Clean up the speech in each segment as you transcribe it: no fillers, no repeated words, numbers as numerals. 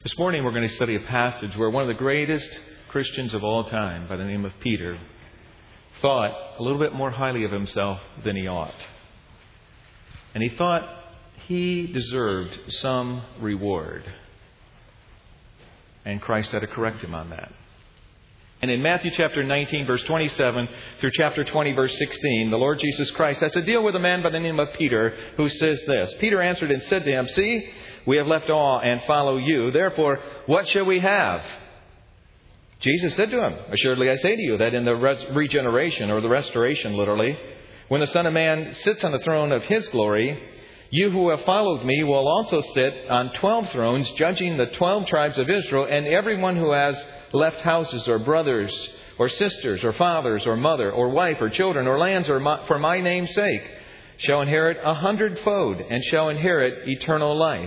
This morning we're going to study a passage where one of the greatest Christians of all time, by the name of Peter, thought a little bit more highly of himself than he ought. And he thought he deserved some reward. And Christ had to correct him on that. And in Matthew chapter 19, verse 27 through chapter 20, verse 16, the Lord Jesus Christ has to deal with a man by the name of Peter who says this. Peter answered and said to him, "See, we have left all and follow you. Therefore, what shall we have?" Jesus said to him, "Assuredly I say to you that in the regeneration, or the restoration literally, when the Son of Man sits on the throne of His glory, you who have followed me will also sit on 12 thrones, judging the 12 tribes of Israel, and everyone who has left houses or brothers or sisters or fathers or mother or wife or children or lands for my name's sake shall inherit 100-fold and shall inherit eternal life.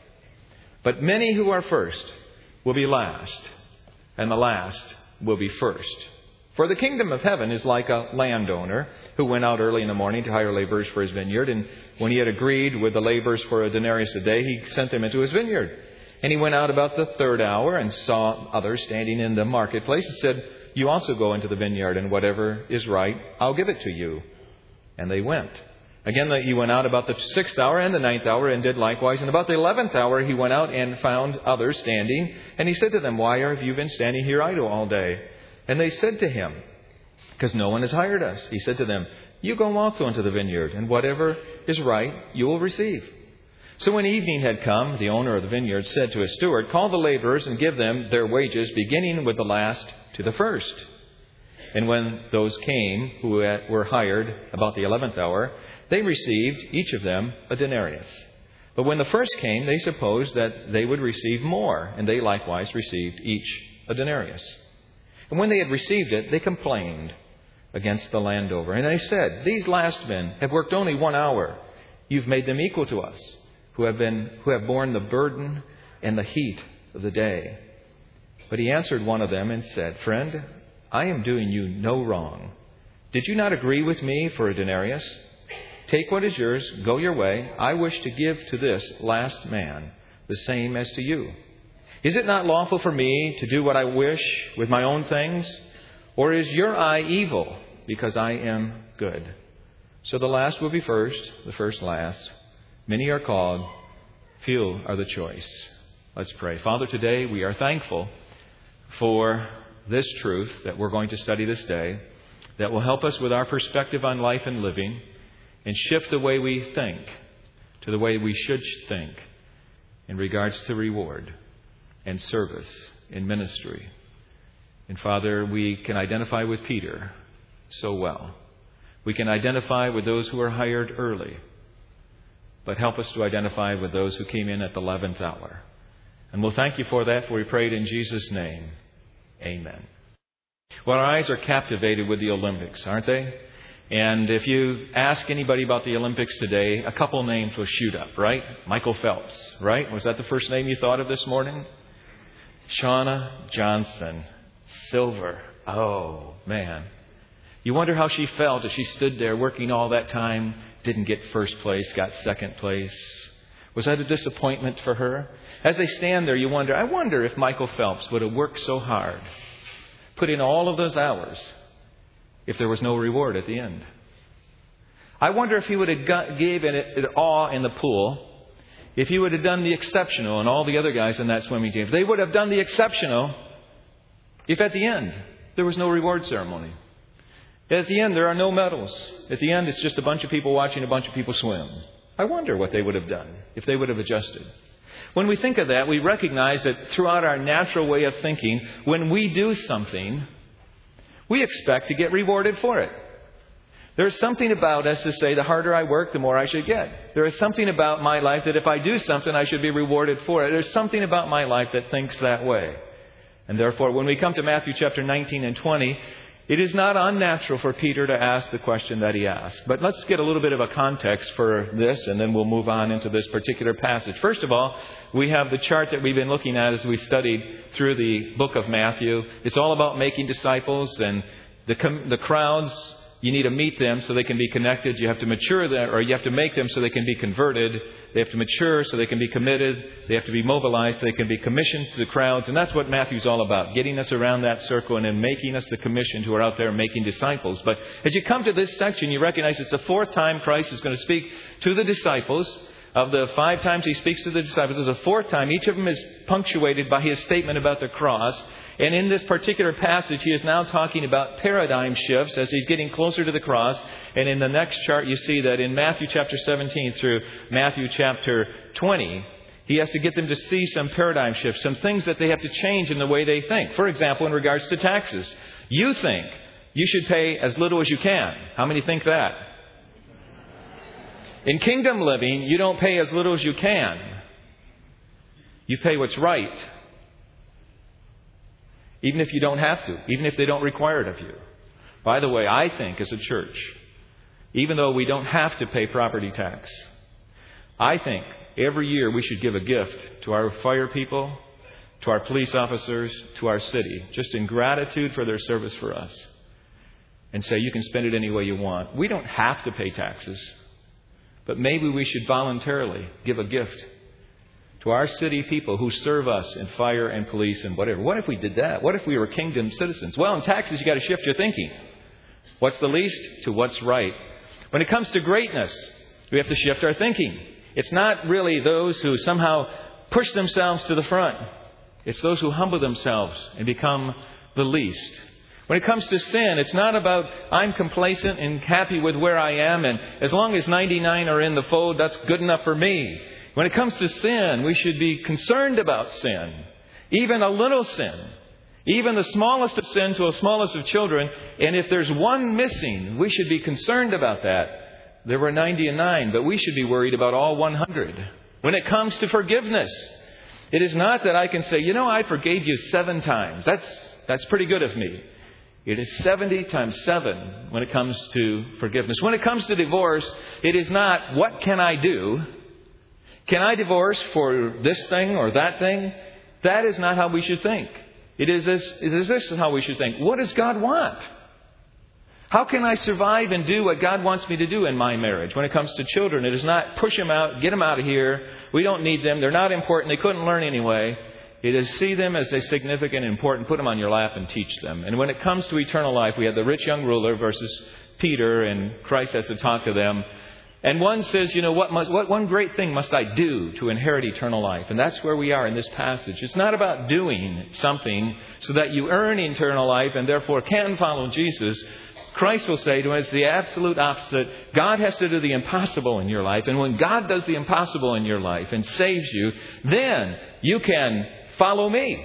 But many who are first will be last, and the last will be first. For the kingdom of heaven is like a landowner who went out early in the morning to hire laborers for his vineyard. And when he had agreed with the laborers for a denarius a day, he sent them into his vineyard. And he went out about the third hour and saw others standing in the marketplace and said, 'You also go into the vineyard, and whatever is right, I'll give it to you.' And they went. Again, he went out about the 6th hour and the 9th hour and did likewise. And about the 11th hour, he went out and found others standing. And he said to them, 'Why have you been standing here idle all day?' And they said to him, 'Because no one has hired us.' He said to them, 'You go also into the vineyard, and whatever is right, you will receive.' So when evening had come, the owner of the vineyard said to his steward, 'Call the laborers and give them their wages, beginning with the last to the first.' And when those came who were hired about the 11th hour, they received each of them a denarius. But when the first came, they supposed that they would receive more, and they likewise received each a denarius. And when they had received it, they complained against the landowner. And they said, 'These last men have worked only 1 hour. You've made them equal to us, who have borne the burden and the heat of the day.' But he answered one of them and said, 'Friend, I am doing you no wrong. Did you not agree with me for a denarius? Take what is yours, go your way. I wish to give to this last man the same as to you. Is it not lawful for me to do what I wish with my own things? Or is your eye evil because I am good?' So the last will be first, the first last. Many are called, few are the choice." Let's pray. Father, today we are thankful for this truth that we're going to study this day that will help us with our perspective on life and living and shift the way we think to the way we should think in regards to reward and service in ministry. And Father, we can identify with Peter so well. We can identify with those who are hired early, but help us to identify with those who came in at the 11th hour. And we'll thank you for that, for we prayed in Jesus' name. Amen. Well, our eyes are captivated with the Olympics, aren't they? And if you ask anybody about the Olympics today, a couple names will shoot up, right? Michael Phelps, right? Was that the first name you thought of this morning? Shauna Johnson, silver. Oh, man. You wonder how she felt as she stood there working all that time, didn't get first place, got second place. Was that a disappointment for her? As they stand there, you wonder, I wonder if Michael Phelps would have worked so hard, put in all of those hours, if there was no reward at the end. I wonder if he would have given it all in the pool, if he would have done the exceptional and all the other guys in that swimming team, if they would have done the exceptional, if at the end there was no reward ceremony. At the end there are no medals. At the end it's just a bunch of people watching a bunch of people swim. I wonder what they would have done if they would have adjusted. When we think of that, we recognize that throughout our natural way of thinking, when we do something, we expect to get rewarded for it. There's something about us to say, the harder I work, the more I should get. There is something about my life that if I do something, I should be rewarded for it. There's something about my life that thinks that way. And therefore, when we come to Matthew chapter 19 and 20, it is not unnatural for Peter to ask the question that he asked. But let's get a little bit of a context for this, and then we'll move on into this particular passage. First of all, we have the chart that we've been looking at as we studied through the book of Matthew. It's all about making disciples, and the crowds, You need to meet them so they can be connected. You have to mature them, or you have to make them so they can be converted. They have to mature so they can be committed. They have to be mobilized so they can be commissioned to the crowds. And that's what Matthew's all about, getting us around that circle and then making us the commissioned who are out there making disciples. But as you come to this section, you recognize it's the fourth time Christ is going to speak to the disciples. Of the 5 times he speaks to the disciples, there's a fourth time. Each of them is punctuated by his statement about the cross. And in this particular passage, he is now talking about paradigm shifts as he's getting closer to the cross. And in the next chart, you see that in Matthew chapter 17 through Matthew chapter 20, he has to get them to see some paradigm shifts, some things that they have to change in the way they think. For example, in regards to taxes. You think you should pay as little as you can. How many think that? In kingdom living, you don't pay as little as you can. You pay what's right. Even if you don't have to. Even if they don't require it of you. By the way, I think as a church, even though we don't have to pay property tax, I think every year we should give a gift to our fire people, to our police officers, to our city, just in gratitude for their service for us. And say, you can spend it any way you want. We don't have to pay taxes. But maybe we should voluntarily give a gift to our city people who serve us in fire and police and whatever. What if we did that? What if we were kingdom citizens? Well, in taxes, you got to shift your thinking. What's the least to what's right? When it comes to greatness, we have to shift our thinking. It's not really those who somehow push themselves to the front. It's those who humble themselves and become the least. When it comes to sin, it's not about I'm complacent and happy with where I am, and as long as 99 are in the fold, that's good enough for me. When it comes to sin, we should be concerned about sin. Even a little sin. Even the smallest of sin to the smallest of children. And if there's one missing, we should be concerned about that. There were 99, but we should be worried about all 100. When it comes to forgiveness, it is not that I can say, I forgave you 7 times. That's pretty good of me. It is 70 times 7 when it comes to forgiveness. When it comes to divorce, it is not, what can I do? Can I divorce for this thing or that thing? That is not how we should think. This is how we should think. What does God want? How can I survive and do what God wants me to do in my marriage? When it comes to children, it is not push them out, get them out of here. We don't need them. They're not important. They couldn't learn anyway. It is see them as a significant and important. Put them on your lap and teach them. And when it comes to eternal life, we have the rich young ruler versus Peter, and Christ has to talk to them. And one says, what one great thing must I do to inherit eternal life? And that's where we are in this passage. It's not about doing something so that you earn eternal life and therefore can follow Jesus. Christ will say to us the absolute opposite. God has to do the impossible in your life. And when God does the impossible in your life and saves you, then you can follow me.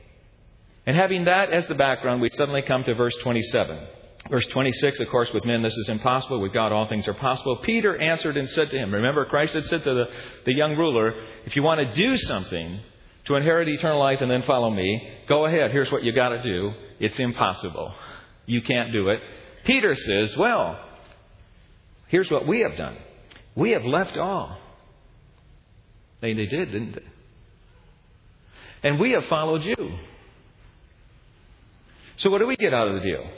And having that as the background, we suddenly come to verse 27. Verse 26, of course, with men this is impossible. With God all things are possible. Peter answered and said to him, remember Christ had said to the young ruler, if you want to do something to inherit eternal life and then follow me, go ahead. Here's what you got to do. It's impossible. You can't do it. Peter says, well, here's what we have done. We have left all. They did, didn't they? And we have followed you. So what do we get out of the deal?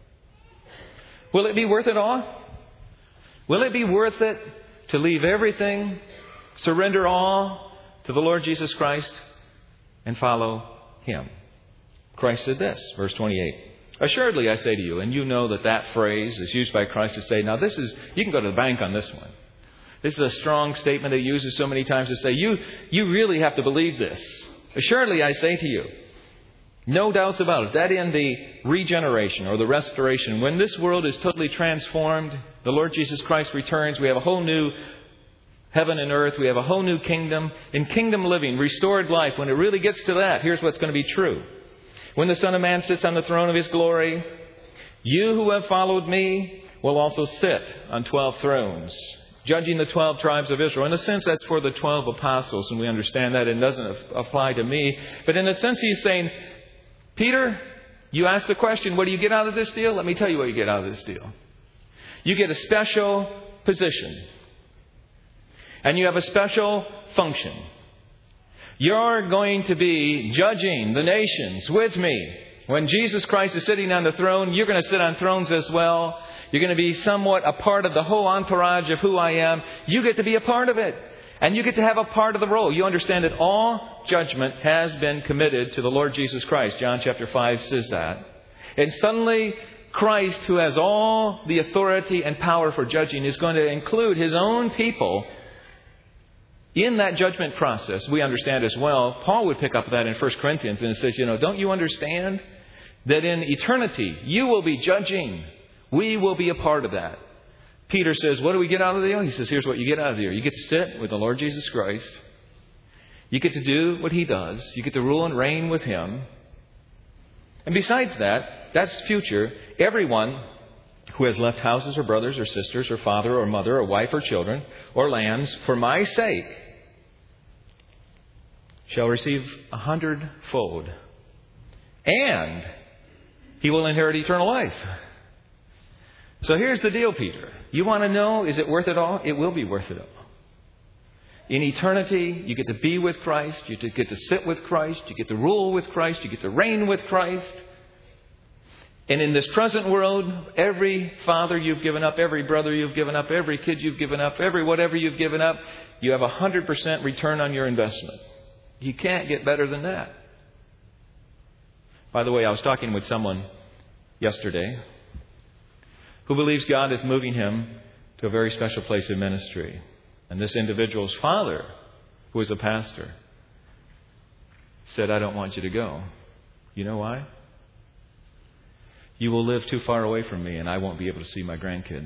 Will it be worth it all? Will it be worth it to leave everything, surrender all to the Lord Jesus Christ, and follow Him? Christ said this, verse 28. Assuredly, I say to you, and you know that phrase is used by Christ to say, now this is, you can go to the bank on this one. This is a strong statement that he uses so many times to say, you really have to believe this. Assuredly, I say to you, no doubts about it, that in the regeneration or the restoration, when this world is totally transformed, the Lord Jesus Christ returns, we have a whole new heaven and earth, we have a whole new kingdom. In kingdom living, restored life, when it really gets to that, here's what's going to be true. When the Son of Man sits on the throne of His glory, you who have followed me will also sit on 12 thrones, judging the 12 tribes of Israel. In a sense, that's for the 12 apostles, and we understand that it doesn't apply to me. But in a sense, he's saying, Peter, you asked the question, what do you get out of this deal? Let me tell you what you get out of this deal. You get a special position. And you have a special function. You're going to be judging the nations with me When Jesus Christ is sitting on the throne, you're going to sit on thrones as well. You're going to be somewhat a part of the whole entourage of who I am. You get to be a part of it. And you get to have a part of the role. You understand that all judgment has been committed to the Lord Jesus Christ. John chapter 5 says that. And suddenly, Christ, who has all the authority and power for judging, is going to include His own people in that judgment process. We understand as well, Paul would pick up that in 1 Corinthians, and it says, don't you understand that in eternity you will be judging? We will be a part of that. Peter says, what do we get out of the deal? He says, here's what you get out of the deal. You get to sit with the Lord Jesus Christ. You get to do what He does. You get to rule and reign with Him. And besides that, that's future. Everyone who has left houses or brothers or sisters or father or mother or wife or children or lands for my sake shall receive 100-fold. And he will inherit eternal life. So here's the deal, Peter. You want to know, is it worth it all? It will be worth it all. In eternity, you get to be with Christ. You get to sit with Christ. You get to rule with Christ. You get to reign with Christ. And in this present world, every father you've given up, every brother you've given up, every kid you've given up, every whatever you've given up, you have 100% return on your investment. You can't get better than that. By the way, I was talking with someone yesterday who believes God is moving him to a very special place in ministry. And this individual's father, who is a pastor, said, I don't want you to go. You know why? You will live too far away from me and I won't be able to see my grandkids.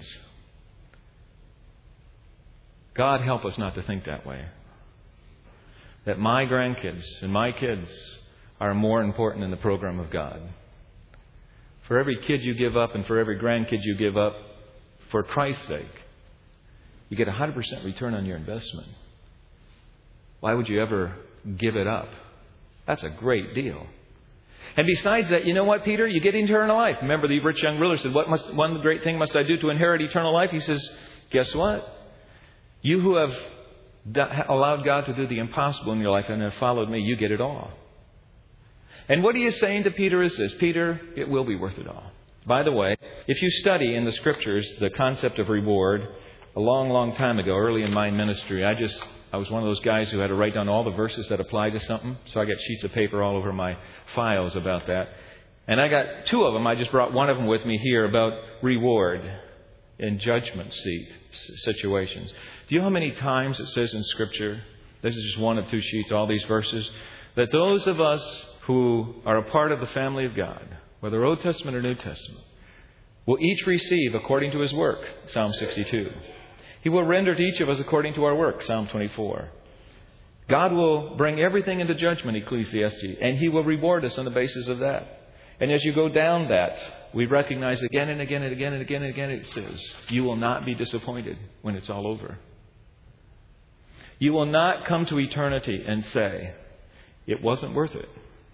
God help us not to think that way. That my grandkids and my kids are more important than the program of God. For every kid you give up and for every grandkid you give up, for Christ's sake, you get 100% return on your investment. Why would you ever give it up? That's a great deal. And besides that, you know what, Peter? You get eternal life. Remember, the rich young ruler said, one great thing must I do to inherit eternal life? He says, guess what? You who have allowed God to do the impossible in your life and have followed me, you get it all. And what he is saying to Peter is this: Peter, it will be worth it all. By the way, if you study in the Scriptures the concept of reward, a long, long time ago, early in my ministry, I was one of those guys who had to write down all the verses that apply to something. So I got sheets of paper all over my files about that. And I got 2 of them. I just brought one of them with me here about reward in judgment seat situations. Do you know how many times it says in Scripture, this is just one of 2 sheets, all these verses, that those of us who are a part of the family of God, whether Old Testament or New Testament, will each receive according to his work, Psalm 62. He will render to each of us according to our work, Psalm 24. God will bring everything into judgment, Ecclesiastes, and He will reward us on the basis of that. And as you go down that, we recognize again and again and again and again and again, it says, you will not be disappointed when it's all over. You will not come to eternity and say, it wasn't worth it.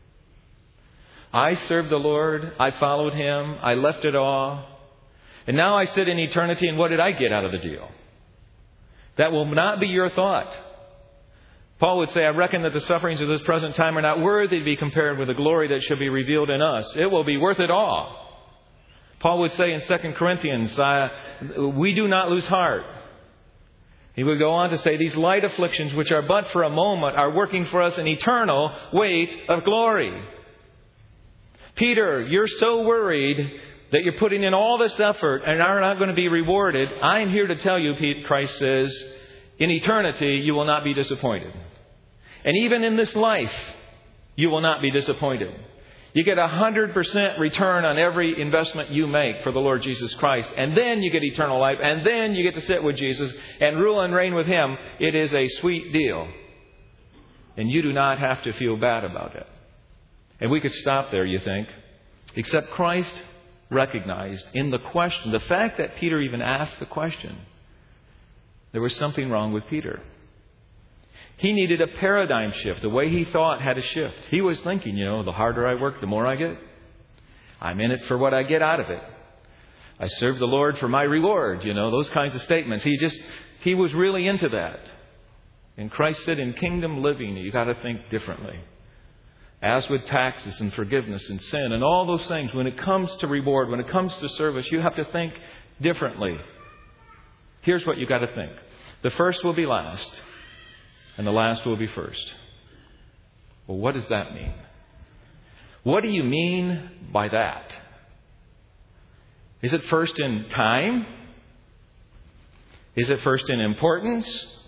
I served the Lord, I followed Him, I left it all, and now I sit in eternity, and what did I get out of the deal? That will not be your thought. Paul would say, I reckon that the sufferings of this present time are not worthy to be compared with the glory that shall be revealed in us. It will be worth it all. Paul would say in 2 Corinthians, we do not lose heart. He would go on to say, these light afflictions, which are but for a moment, are working for us an eternal weight of glory. Peter, you're so worried that you're putting in all this effort and are not going to be rewarded. I'm here to tell you, Christ says, in eternity you will not be disappointed. And even in this life, you will not be disappointed. You get 100% return on every investment you make for the Lord Jesus Christ. And then you get eternal life. And then you get to sit with Jesus and rule and reign with Him. It is a sweet deal. And you do not have to feel bad about it. And we could stop there, you think. Except Christ recognized in the question, the fact that Peter even asked the question, there was something wrong with Peter. He needed a paradigm shift. The way he thought had to shift. He was thinking, the harder I work, the more I get. I'm in it for what I get out of it. I serve the Lord for my reward, those kinds of statements. He was really into that. And Christ said, in kingdom living, you got to think differently. as with taxes and forgiveness and sin and all those things, when it comes to reward, when it comes to service, you have to think differently. Here's what you've got to think. The first will be last, and the last will be first. Well, what does that mean? What do you mean by that? Is it first in time? Is it first in importance?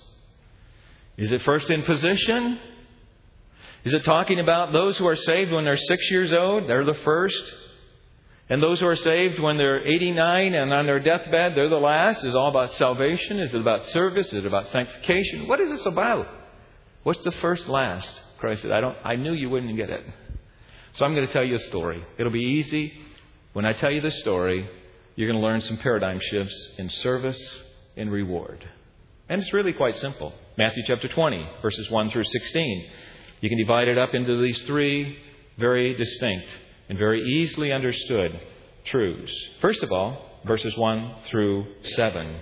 Is it first in position? Is it talking about those who are saved when they're 6 years old? They're the first. And those who are saved when they're 89 and on their deathbed, they're the last? Is it all about salvation? Is it about service? Is it about sanctification? What is this about? What's the first, last? Christ said, I knew you wouldn't get it. So I'm going to tell you a story. It'll be easy. When I tell you this story, you're going to learn some paradigm shifts in service and reward. And it's really quite simple. Matthew chapter 20, verses 1 through 16. You can divide it up into these three very distinct and very easily understood truths. First of all, verses 1 through 7.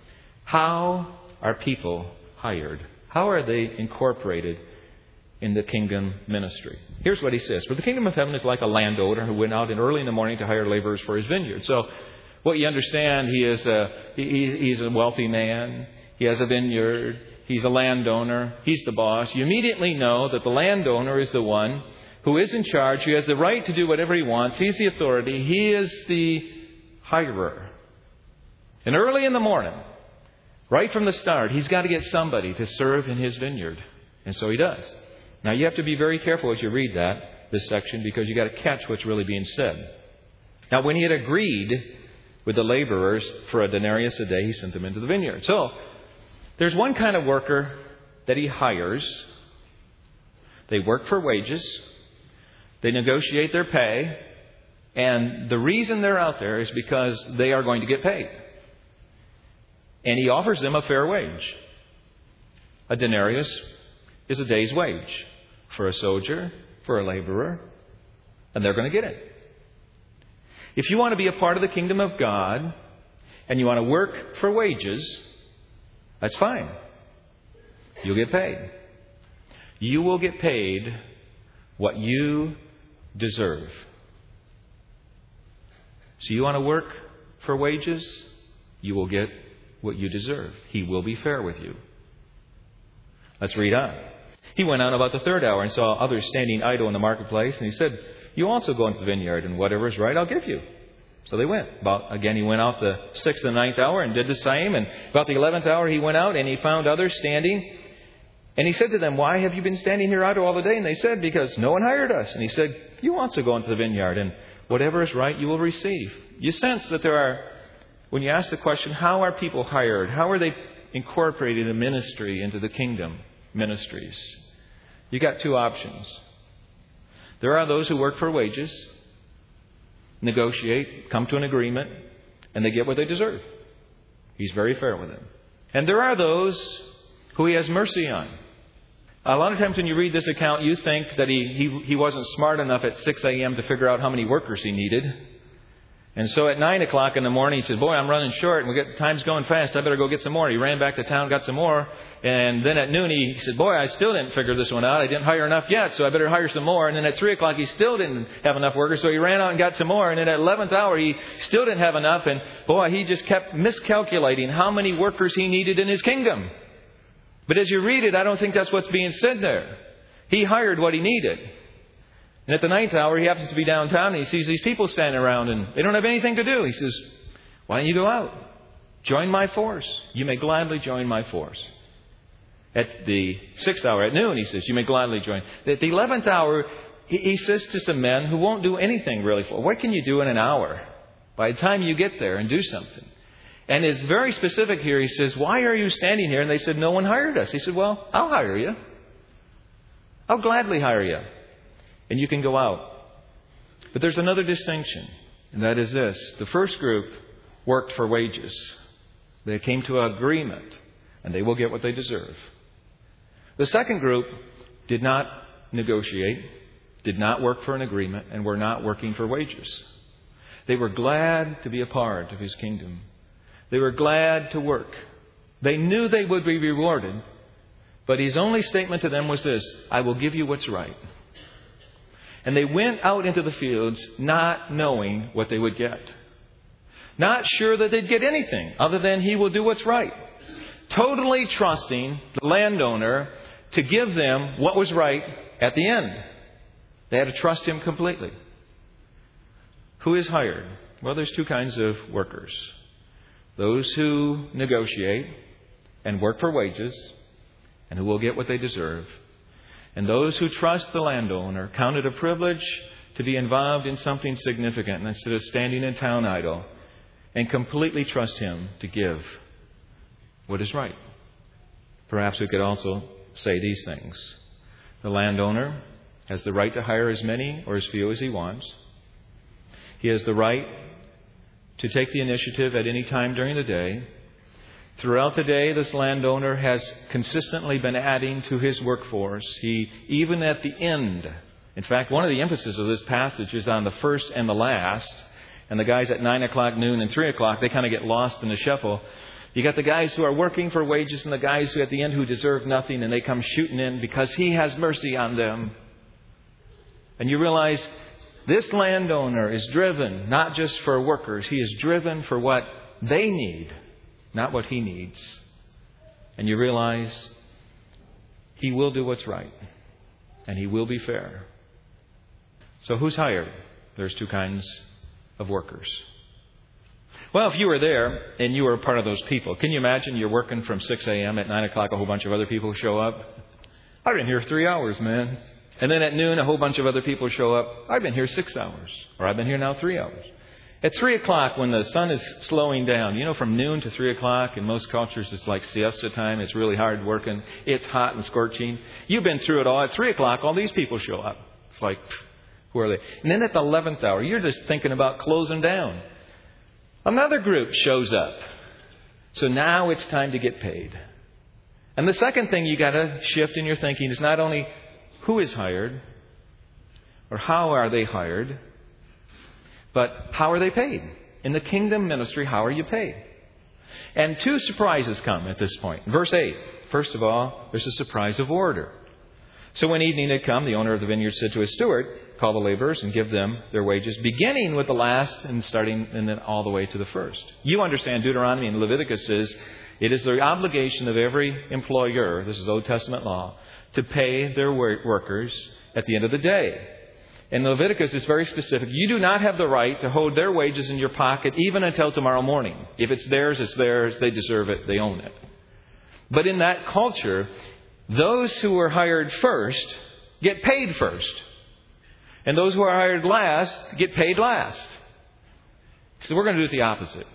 How are people hired? How are they incorporated in the kingdom ministry? Here's what he says. For the kingdom of heaven is like a landowner who went out early in the morning to hire laborers for his vineyard. So what you understand, he's a wealthy man. He has a vineyard. He's a landowner. He's the boss. You immediately know that the landowner is the one who is in charge. He has the right to do whatever he wants. He's the authority. He is the hirer. And early in the morning, right from the start, he's got to get somebody to serve in his vineyard. And so he does. Now you have to be very careful as you read this section, because you got to catch what's really being said. Now when he had agreed with the laborers for a denarius a day, he sent them into the vineyard. So there's one kind of worker that he hires. They work for wages. They negotiate their pay. And the reason they're out there is because they are going to get paid. And he offers them a fair wage. A denarius is a day's wage for a soldier, for a laborer, and they're going to get it. If you want to be a part of the kingdom of God and you want to work for wages, that's fine. You'll get paid. You will get paid what you deserve. So you want to work for wages, you will get what you deserve. He will be fair with you. Let's read on. He went on about the third hour and saw others standing idle in the marketplace. And he said, you also go into the vineyard, and whatever is right, I'll give you. So they went. He went out the 6th and 9th hour and did the same. And about the 11th hour he went out and he found others standing. And he said to them, why have you been standing here idle all the day? And they said, because no one hired us. And he said, you also go into the vineyard, and whatever is right you will receive. You sense that when you ask the question, how are people hired? How are they incorporated in ministry into the kingdom ministries? You got two options. There are those who work for wages, negotiate, come to an agreement, and they get what they deserve. He's very fair with them. And there are those who he has mercy on. A lot of times when you read this account, you think that he wasn't smart enough at 6 a.m. to figure out how many workers he needed. And so at 9 o'clock in the morning, he said, boy, I'm running short and time's going fast. I better go get some more. He ran back to town, got some more. And then at noon, he said, boy, I still didn't figure this one out. I didn't hire enough yet, so I better hire some more. And then at 3 o'clock, he still didn't have enough workers, so he ran out and got some more. And then at 11th hour, he still didn't have enough. And boy, he just kept miscalculating how many workers he needed in his kingdom. But as you read it, I don't think that's what's being said there. He hired what he needed. And at the 9th hour, he happens to be downtown and he sees these people standing around and they don't have anything to do. He says, why don't you go out? Join my force. You may gladly join my force. At the 6th hour, at noon, he says, you may gladly join. At the 11th hour, he says to some men who won't do anything really for. What can you do in an hour? By the time you get there and do something. And it's very specific here. He says, why are you standing here? And they said, no one hired us. He said, well, I'll hire you. I'll gladly hire you. And you can go out. But there's another distinction. And that is this. The first group worked for wages. They came to an agreement. And they will get what they deserve. The second group did not negotiate. Did not work for an agreement. And were not working for wages. They were glad to be a part of His kingdom. They were glad to work. They knew they would be rewarded. But His only statement to them was this: I will give you what's right. And they went out into the fields not knowing what they would get. Not sure that they'd get anything other than he will do what's right. Totally trusting the landowner to give them what was right at the end. They had to trust him completely. Who is hired? Well, there's two kinds of workers. Those who negotiate and work for wages and who will get what they deserve. And those who trust the landowner, count it a privilege to be involved in something significant instead of standing in town idle, and completely trust him to give what is right. Perhaps we could also say these things. The landowner has the right to hire as many or as few as he wants. He has the right to take the initiative at any time during the day. Throughout the day, this landowner has consistently been adding to his workforce. He, even at the end, in fact, one of the emphasis of this passage is on the first and the last. And the guys at 9 o'clock, noon, and 3 o'clock, they kind of get lost in the shuffle. You got the guys who are working for wages and the guys who at the end who deserve nothing, and they come shooting in because he has mercy on them. And you realize this landowner is driven not just for workers. He is driven for what they need, not what he needs. And you realize he will do what's right. And he will be fair. So who's hired? There's two kinds of workers. Well, if you were there and you were a part of those people, can you imagine you're working from 6 a.m. at 9 o'clock, a whole bunch of other people show up? I've been here 3 hours, man. And then at noon, a whole bunch of other people show up. I've been here 6 hours. Or I've been here now 3 hours. At 3 o'clock, when the sun is slowing down, from noon to 3 o'clock, in most cultures, it's like siesta time. It's really hard working. It's hot and scorching. You've been through it all. At 3 o'clock, all these people show up. It's like, who are they? And then at the 11th hour, you're just thinking about closing down. Another group shows up. So now it's time to get paid. And the second thing you got to shift in your thinking is not only who is hired or how are they hired, but how are they paid? In the kingdom ministry, how are you paid? And two surprises come at this point. Verse 8. First of all, there's a surprise of order. So when evening had come, the owner of the vineyard said to his steward, call the laborers and give them their wages, beginning with the last and starting and then all the way to the first. You understand Deuteronomy and Leviticus says it is the obligation of every employer, this is Old Testament law, to pay their workers at the end of the day. In Leviticus, it's very specific. You do not have the right to hold their wages in your pocket even until tomorrow morning. If it's theirs, it's theirs. They deserve it. They own it. But in that culture, those who were hired first get paid first. And those who are hired last get paid last. So we're going to do it the opposite.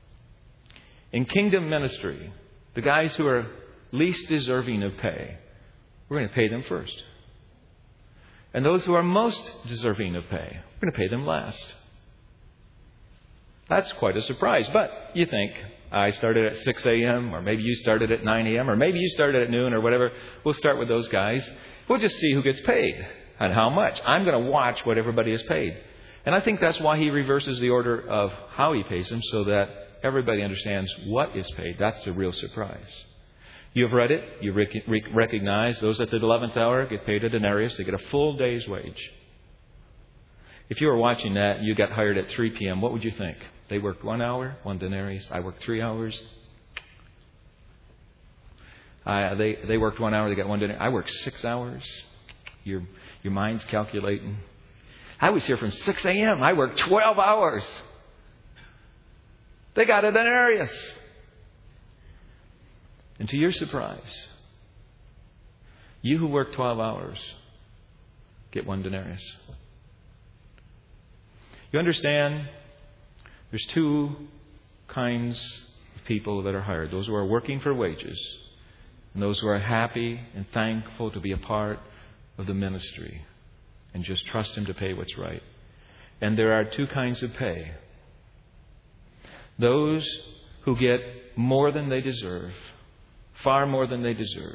In kingdom ministry, the guys who are least deserving of pay, we're going to pay them first. And those who are most deserving of pay, we're going to pay them last. That's quite a surprise. But you think, I started at 6 a.m. or maybe you started at 9 a.m. or maybe you started at noon or whatever. We'll start with those guys. We'll just see who gets paid and how much. I'm going to watch what everybody is paid. And I think that's why he reverses the order of how he pays them so that everybody understands what is paid. That's the real surprise. You have read it. You recognize those at the 11th hour get paid a denarius. They get a full day's wage. If you were watching that and you got hired at 3 p.m., what would you think? They worked 1 hour, 1 denarius. I worked 3 hours. They worked 1 hour. They got 1 denarius. I worked 6 hours. Your mind's calculating. I was here from 6 a.m. I worked 12 hours. They got a denarius. And to your surprise, you who work 12 hours get 1 denarius. You understand there's two kinds of people that are hired. Those who are working for wages and those who are happy and thankful to be a part of the ministry and just trust Him to pay what's right. And there are two kinds of pay. Those who get more than they deserve, far more than they deserve,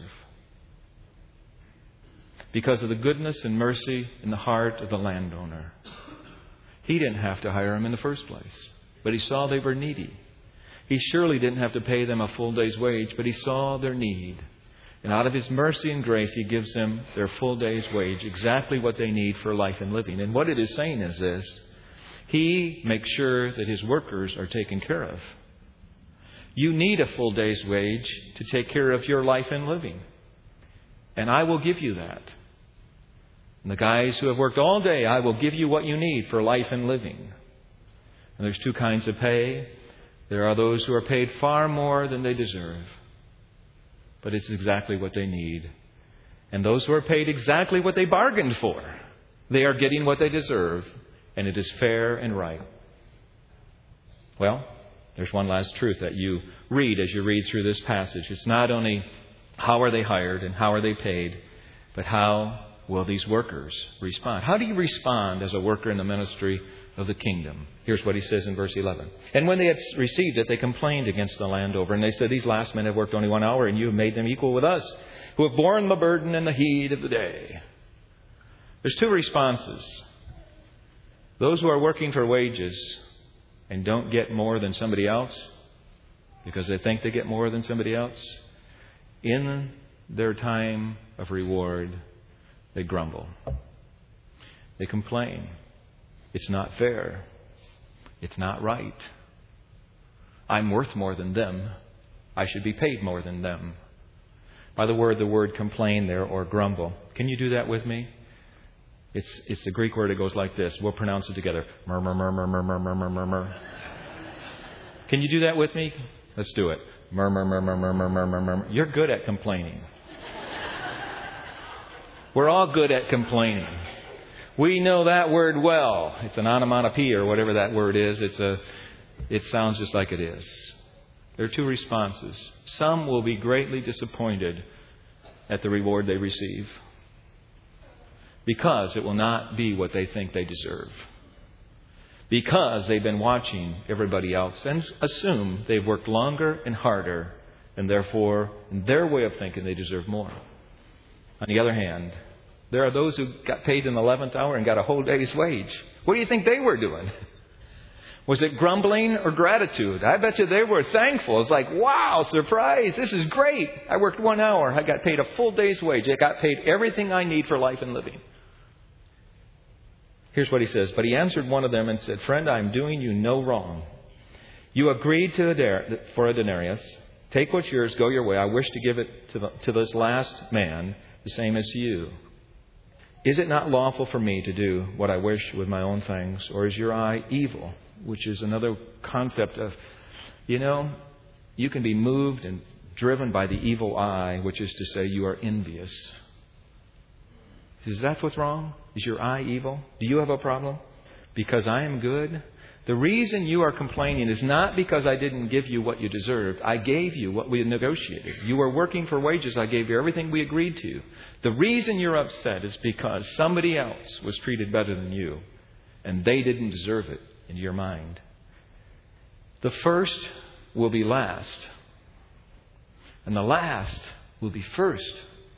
because of the goodness and mercy in the heart of the landowner. He didn't have to hire them in the first place, but he saw they were needy. He surely didn't have to pay them a full day's wage, but he saw their need. And out of His mercy and grace, He gives them their full day's wage, exactly what they need for life and living. And what it is saying is this: He makes sure that His workers are taken care of. You need a full day's wage to take care of your life and living. And I will give you that. And the guys who have worked all day, I will give you what you need for life and living. And there's two kinds of pay. There are those who are paid far more than they deserve. But it's exactly what they need. And those who are paid exactly what they bargained for, they are getting what they deserve. And it is fair and right. Well, there's one last truth that you read as you read through this passage. It's not only how are they hired and how are they paid, but how will these workers respond? How do you respond as a worker in the ministry of the kingdom? Here's what he says in verse 11. And when they had received it, they complained against the landowner. And they said, these last men have worked only 1 hour, and you have made them equal with us, who have borne the burden and the heat of the day. There's two responses. Those who are working for wages and don't get more than somebody else because they think they get more than somebody else, in their time of reward, they grumble. They complain. It's not fair. It's not right. I'm worth more than them. I should be paid more than them. By the word complain there, or grumble. Can you do that with me? It's the Greek word that goes like this. We'll pronounce it together. Murmur, murmur, murmur, murmur, murmur. Can you do that with me? Let's do it. Murmur, murmur, murmur, murmur, murmur. You're good at complaining. We're all good at complaining. We know that word well. It's an onomatopoeia or whatever that word is. It sounds just like it is. There are two responses. Some will be greatly disappointed at the reward they receive because it will not be what they think they deserve. Because they've been watching everybody else and assume they've worked longer and harder, and therefore, in their way of thinking, they deserve more. On the other hand, there are those who got paid in the 11th hour and got a whole day's wage. What do you think they were doing? Was it grumbling or gratitude? I bet you they were thankful. It's like, wow, surprise, this is great. I worked 1 hour. I got paid a full day's wage. I got paid everything I need for life and living. Here's what he says. But he answered one of them and said, friend, I am doing you no wrong. You agreed for a denarius. Take what's yours, go your way. I wish to give it to this last man, the same as to you. Is it not lawful for me to do what I wish with my own things? Or is your eye evil? Which is another concept of, you can be moved and driven by the evil eye, which is to say you are envious. Is that what's wrong? Is your eye evil? Do you have a problem? Because I am good? The reason you are complaining is not because I didn't give you what you deserved. I gave you what we negotiated. You were working for wages. I gave you everything we agreed to. The reason you're upset is because somebody else was treated better than you, and they didn't deserve it in your mind. The first will be last, and the last will be first.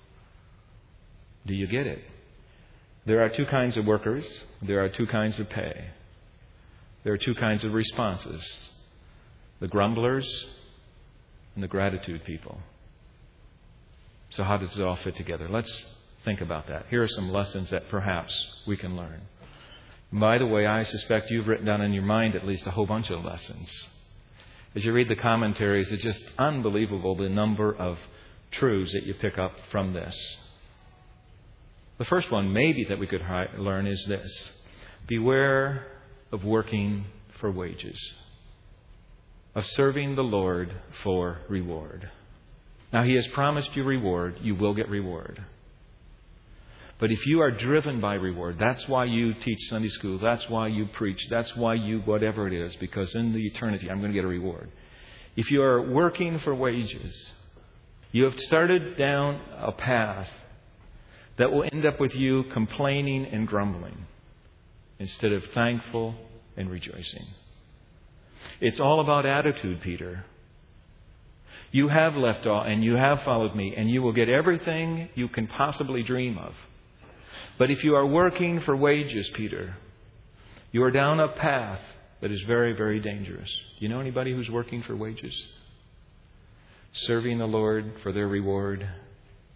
Do you get it? There are two kinds of workers. There are two kinds of pay. There are two kinds of responses. The grumblers and the gratitude people. So how does it all fit together? Let's think about that. Here are some lessons that perhaps we can learn. And by the way, I suspect you've written down in your mind at least a whole bunch of lessons. As you read the commentaries, it's just unbelievable the number of truths that you pick up from this. The first one maybe that we could learn is this. Beware of working for wages, of serving the Lord for reward. Now, He has promised you reward. You will get reward. But if you are driven by reward, that's why you teach Sunday school. That's why you preach. That's why you whatever it is, because in the eternity I'm going to get a reward. If you are working for wages, you have started down a path that will end up with you complaining and grumbling instead of thankful and rejoicing. It's all about attitude, Peter. You have left all and you have followed me, and you will get everything you can possibly dream of. But if you are working for wages, Peter, you are down a path that is very, very dangerous. Do you know anybody who's working for wages? Serving the Lord for their reward?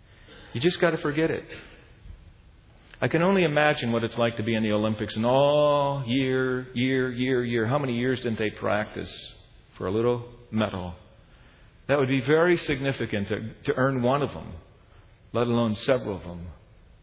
You just got to forget it. I can only imagine what it's like to be in the Olympics and all year. How many years didn't they practice for a little medal? That would be very significant to earn one of them, let alone several of them.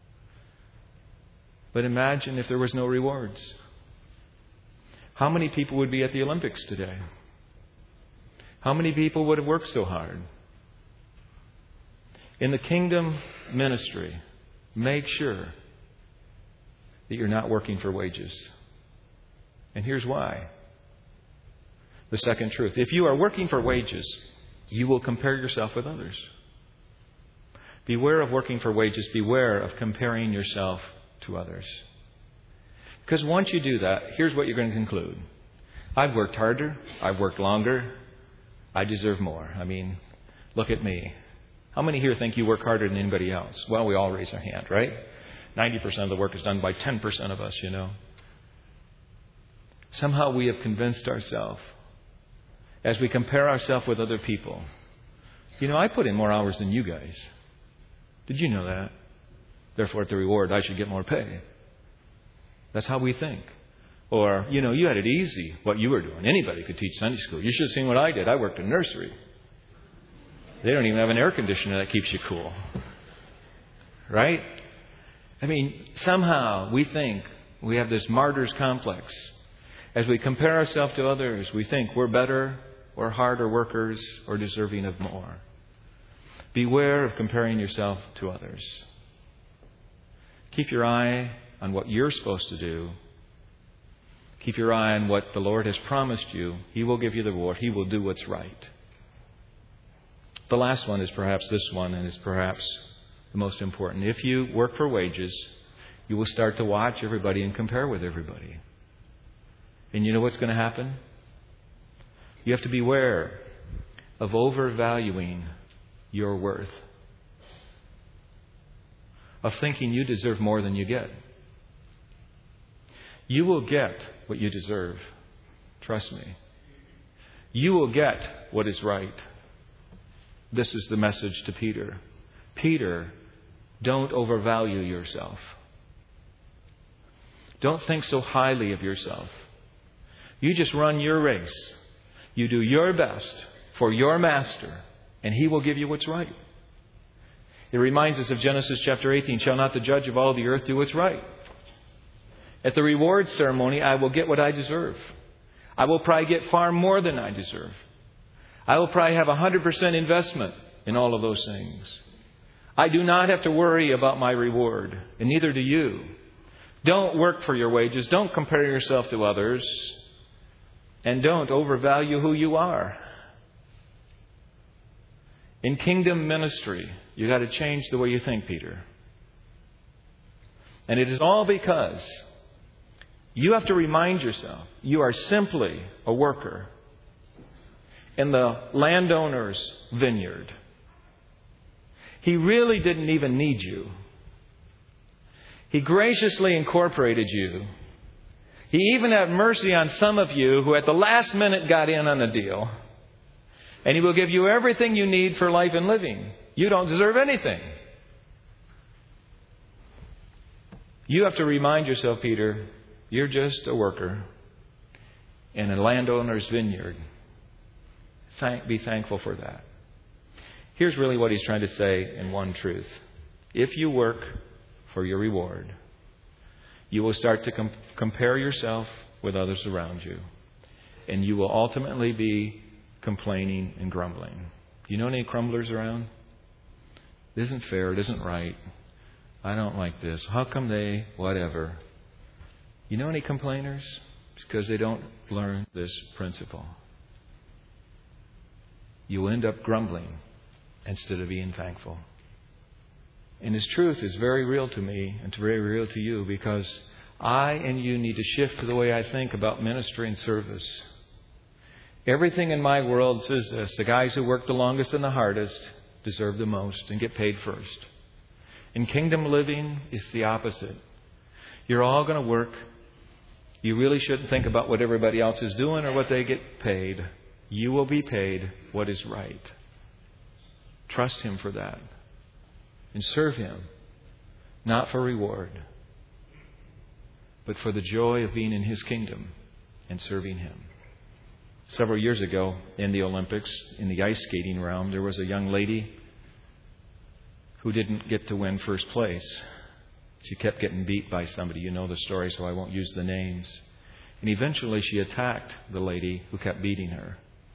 But imagine if there was no rewards. How many people would be at the Olympics today? How many people would have worked so hard? In the kingdom ministry, make sure that you're not working for wages. And here's why. The second truth. If you are working for wages, you will compare yourself with others. Beware of working for wages. Beware of comparing yourself to others. Because once you do that, here's what you're going to conclude. I've worked harder. I've worked longer. I deserve more. I mean, look at me. How many here think you work harder than anybody else? Well, we all raise our hand, right? 90% of the work is done by 10% of us, you know. Somehow we have convinced ourselves, as we compare ourselves with other people, you know, I put in more hours than you guys. Did you know that? Therefore, at the reward, I should get more pay. That's how we think. Or, you know, you had it easy, what you were doing. Anybody could teach Sunday school. You should have seen what I did. I worked in nursery. They don't even have an air conditioner that keeps you cool. Right? I mean, somehow we think we have this martyr's complex. As we compare ourselves to others, we think we're better, or harder workers, or deserving of more. Beware of comparing yourself to others. Keep your eye on what you're supposed to do. Keep your eye on what the Lord has promised you. He will give you the reward. He will do what's right. The last one is perhaps this one, and is perhaps the most important. If you work for wages, you will start to watch everybody and compare with everybody. And you know what's going to happen? You have to beware of overvaluing your worth. Of thinking you deserve more than you get. You will get what you deserve. Trust me. You will get what is right. This is the message to Peter. Peter, don't overvalue yourself. Don't think so highly of yourself. You just run your race. You do your best for your master, and he will give you what's right. It reminds us of Genesis chapter 18. Shall not the judge of all the earth do what's right? At the reward ceremony, I will get what I deserve. I will probably get far more than I deserve. I will probably have 100% investment in all of those things. I do not have to worry about my reward, and neither do you. Don't work for your wages. Don't compare yourself to others. And don't overvalue who you are. In kingdom ministry, you got to change the way you think, Peter. And it is all because you have to remind yourself you are simply a worker in the landowner's vineyard. He really didn't even need you. He graciously incorporated you. He even had mercy on some of you who at the last minute got in on the deal. And He will give you everything you need for life and living. You don't deserve anything. You have to remind yourself, Peter, you're just a worker in a landowner's vineyard. Be thankful for that. Here's really what he's trying to say in one truth. If you work for your reward, you will start to compare yourself with others around you. And you will ultimately be complaining and grumbling. You know any grumblers around? It isn't fair. It isn't right. I don't like this. How come they? Whatever. You know any complainers? It's because they don't learn this principle. You will end up grumbling instead of being thankful. And His truth is very real to me and very real to you, because I and you need to shift the way I think about ministry and service. Everything in my world says this: the guys who work the longest and the hardest deserve the most and get paid first. In kingdom living, it's the opposite. You're all going to work. You really shouldn't think about what everybody else is doing or what they get paid. You will be paid what is right. Trust Him for that. and serve Him, not for reward, but for the joy of being in His kingdom and serving Him. Several years ago in the Olympics, in the ice skating realm, there was a young lady who didn't get to win first place. She kept getting beat by somebody. You know the story, so I won't use the names. And eventually she attacked the lady who kept beating her.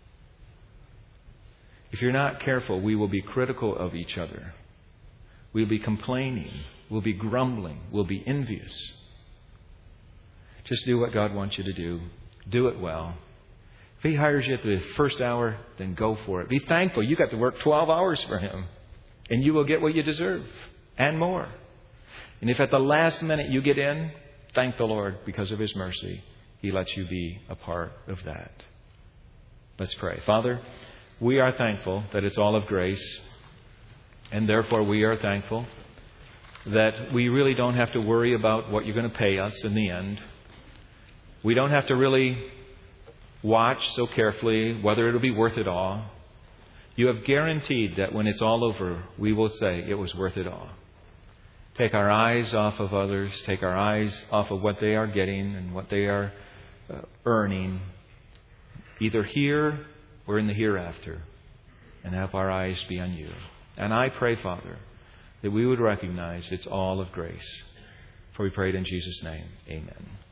If you're not careful, we will be critical of each other. We'll be complaining. We'll be grumbling. We'll be envious. Just do what God wants you to do. Do it well. If He hires you at the first hour, then go for it. Be thankful. You got to work 12 hours for Him. And you will get what you deserve and more. And if at the last minute you get in, thank the Lord because of His mercy. He lets you be a part of that. Let's pray. Father, we are thankful that it's all of grace. And therefore we are thankful that we really don't have to worry about what you're going to pay us in the end. We don't have to really watch so carefully whether it'll be worth it all. You have guaranteed that when it's all over, we will say it was worth it all. Take our eyes off of others. Take our eyes off of what they are getting and what they are earning, either here or in the hereafter, and have our eyes be on you. And I pray, Father, that we would recognize it's all of grace. For we pray it in Jesus' name. Amen.